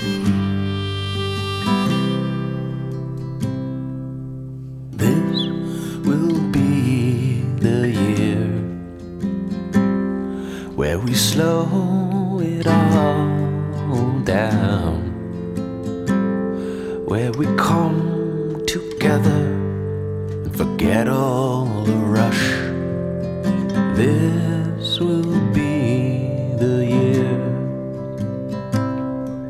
This will be the year where we slow it all down, where we come together and forget all